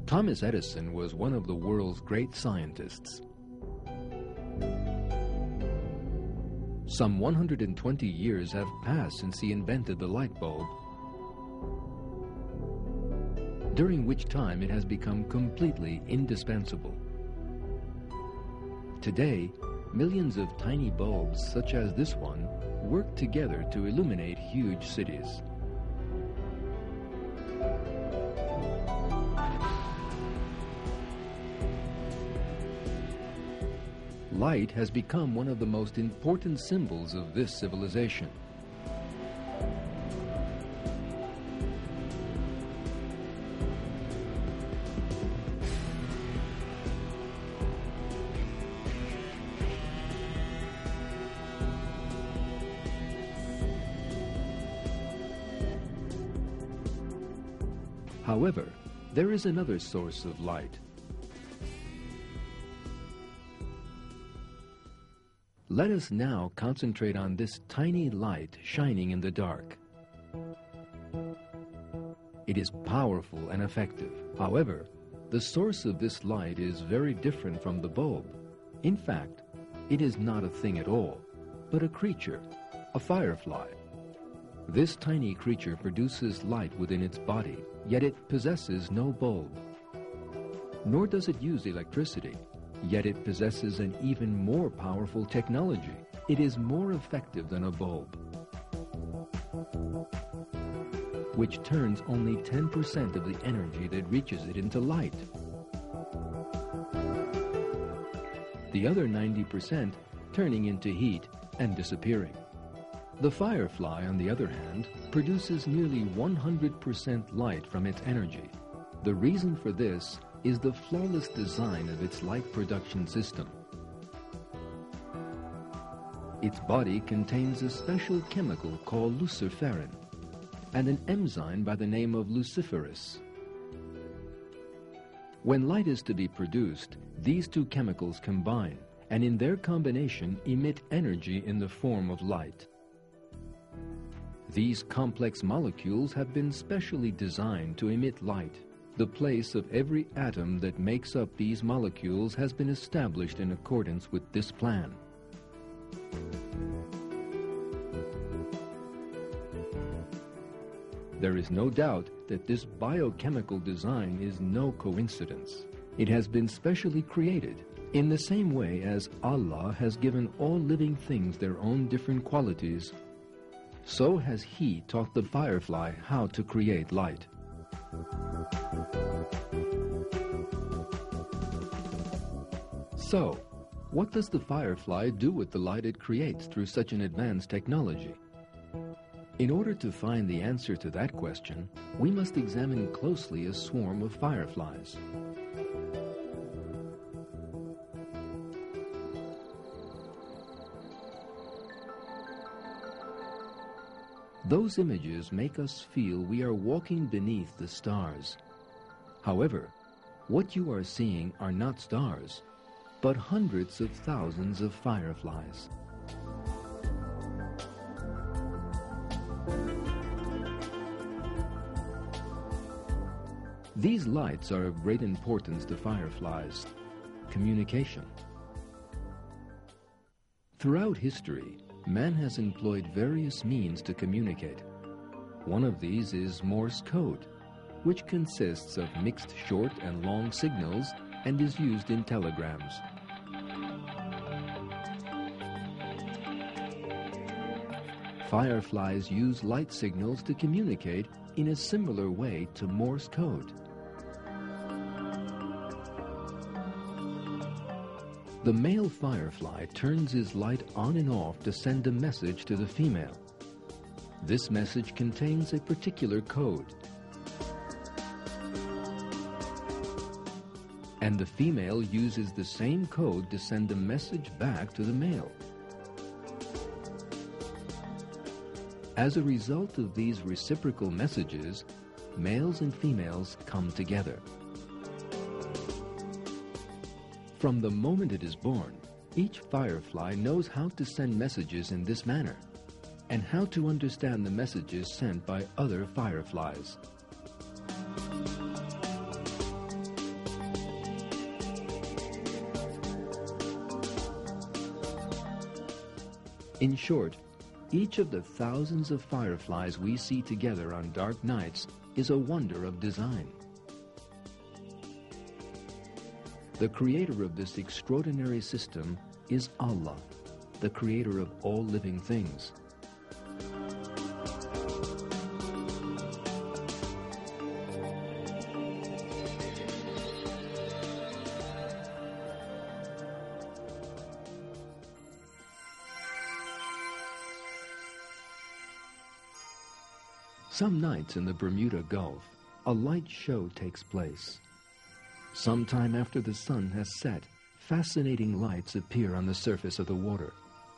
Thomas Edison was one of the world's great scientists. Some 120 years have passed since he invented the light bulb, during which time it has become completely indispensable. Today, millions of tiny bulbs such as this one work together to illuminate huge cities. Light has become one of the most important symbols of this civilization. However, there is another source of light. Let us now concentrate on this tiny light shining in the dark. It is powerful and effective. However, the source of this light is very different from the bulb. In fact, it is not a thing at all, but a creature, a firefly. This tiny creature produces light within its body, yet it possesses no bulb. Nor does it use electricity. Yet it possesses an even more powerful technology. It is more effective than a bulb, which turns only 10% of the energy that reaches it into light. The other 90% turning into heat and disappearing. The firefly, on the other hand, produces nearly 100% light from its energy. The reason for this is the flawless design of its light production system. Its body contains a special chemical called luciferin and an enzyme by the name of luciferase. When light is to be produced, these two chemicals combine and in their combination emit energy in the form of light. These complex molecules have been specially designed to emit light. The place of every atom that makes up these molecules has been established in accordance with this plan. There is no doubt that this biochemical design is no coincidence. It has been specially created in the same way as Allah has given all living things their own different qualities. So has He taught the firefly how to create light. So, what does the firefly do with the light it creates through such an advanced technology? In order to find the answer to that question, we must examine closely a swarm of fireflies. Those images make us feel we are walking beneath the stars. However, what you are seeing are not stars, but hundreds of thousands of fireflies. These lights are of great importance to fireflies. Communication. Throughout history, man has employed various means to communicate. One of these is Morse code, which consists of mixed short and long signals and is used in telegrams. Fireflies use light signals to communicate in a similar way to Morse code. The male firefly turns his light on and off to send a message to the female. This message contains a particular code. And the female uses the same code to send a message back to the male. As a result of these reciprocal messages, males and females come together. From the moment it is born, each firefly knows how to send messages in this manner, and how to understand the messages sent by other fireflies. In short, each of the thousands of fireflies we see together on dark nights is a wonder of design. The creator of this extraordinary system is Allah, the creator of all living things. Some nights in the Bermuda Gulf, a light show takes place. Sometime after the sun has set, fascinating lights appear on the surface of the water.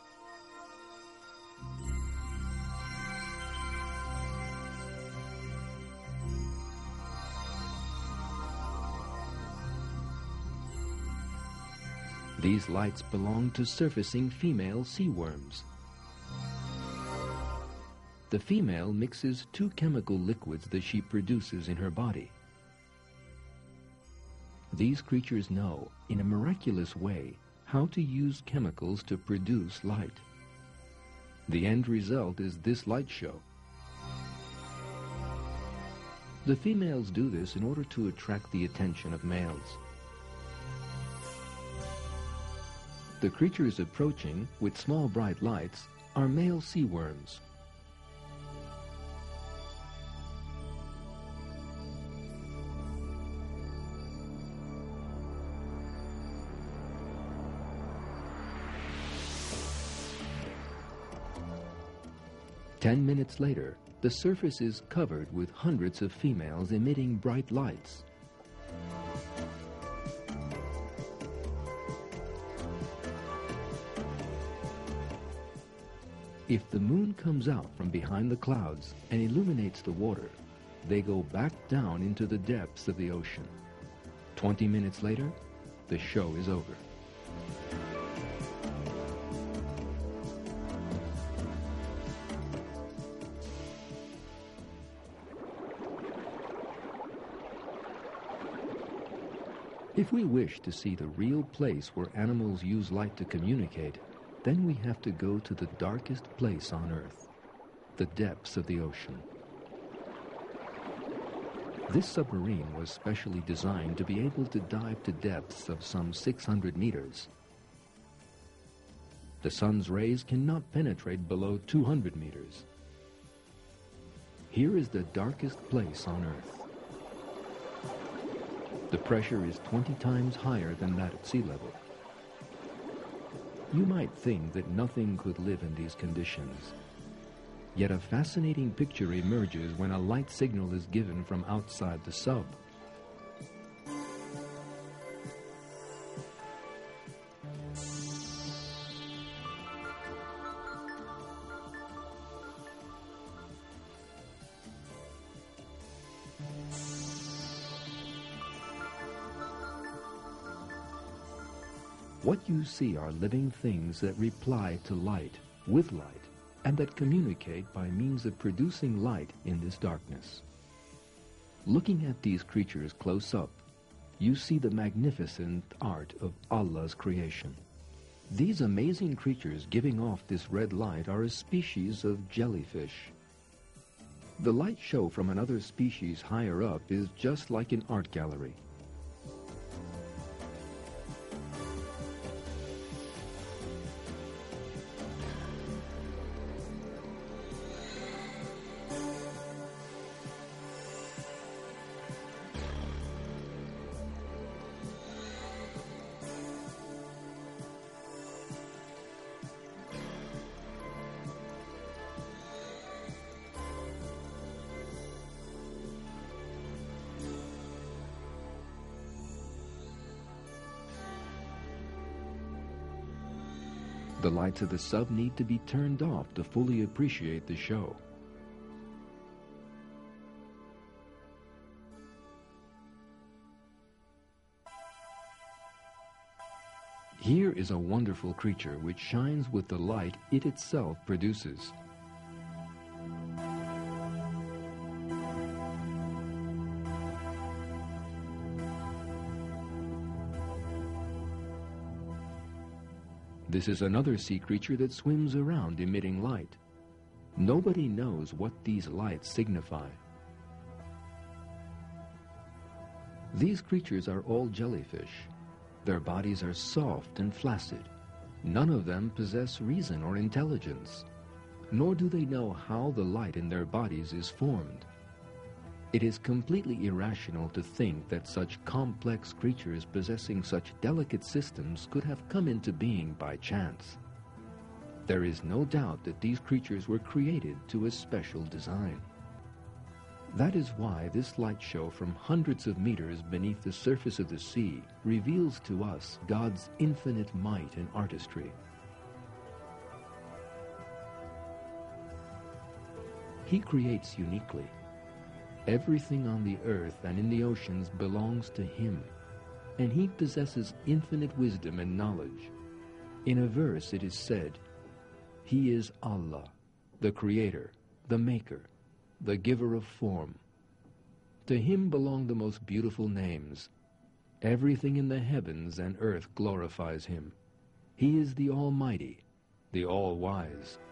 These lights belong to surfacing female sea worms. The female mixes two chemical liquids that she produces in her body. These creatures know, in a miraculous way, how to use chemicals to produce light. The end result is this light show. The females do this in order to attract the attention of males. The creatures approaching, with small bright lights, are male sea worms. Ten minutes later, the surface is covered with hundreds of females emitting bright lights. If the moon comes out from behind the clouds and illuminates the water, they go back down into the depths of the ocean. 20 minutes later, the show is over. If we wish to see the real place where animals use light to communicate, then we have to go to the darkest place on Earth, the depths of the ocean. This submarine was specially designed to be able to dive to depths of some 600 meters. The sun's rays cannot penetrate below 200 meters. Here is the darkest place on Earth. The pressure is 20 times higher than that at sea level. You might think that nothing could live in these conditions. Yet a fascinating picture emerges when a light signal is given from outside the sub. What you see are living things that reply to light, with light, and that communicate by means of producing light in this darkness. Looking at these creatures close up, you see the magnificent art of Allah's creation. These amazing creatures giving off this red light are a species of jellyfish. The light show from another species higher up is just like an art gallery. The lights of the sub need to be turned off to fully appreciate the show. Here is a wonderful creature which shines with the light it itself produces. This is another sea creature that swims around emitting light. Nobody knows what these lights signify. These creatures are all jellyfish. Their bodies are soft and flaccid. None of them possess reason or intelligence, nor do they know how the light in their bodies is formed. It is completely irrational to think that such complex creatures possessing such delicate systems could have come into being by chance. There is no doubt that these creatures were created to a special design. That is why this light show from hundreds of meters beneath the surface of the sea reveals to us God's infinite might and artistry. He creates uniquely. Everything on the earth and in the oceans belongs to Him, and He possesses infinite wisdom and knowledge. In a verse it is said, He is Allah, the Creator, the Maker, the Giver of form. To Him belong the most beautiful names. Everything in the heavens and earth glorifies Him. He is the Almighty, the All-Wise.